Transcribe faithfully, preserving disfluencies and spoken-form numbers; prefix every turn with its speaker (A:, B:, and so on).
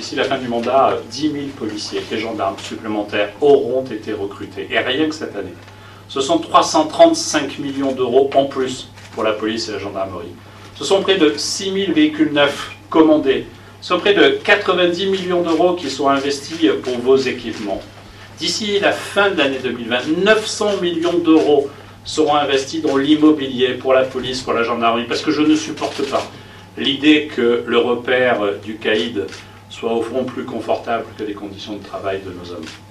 A: d'ici la fin du mandat, dix mille policiers et gendarmes supplémentaires auront été recrutés. Et rien que cette année. Ce sont trois cent trente-cinq millions d'euros en plus pour la police et la gendarmerie. Ce sont près de six mille véhicules neufs commandés. Ce sont près de quatre-vingt-dix millions d'euros qui sont investis pour vos équipements. D'ici la fin de l'année deux mille vingt, neuf cents millions d'euros seront investis dans l'immobilier pour la police, pour la gendarmerie, parce que je ne supporte pas l'idée que le repère du caïd soit au fond plus confortable que les conditions de travail de nos hommes.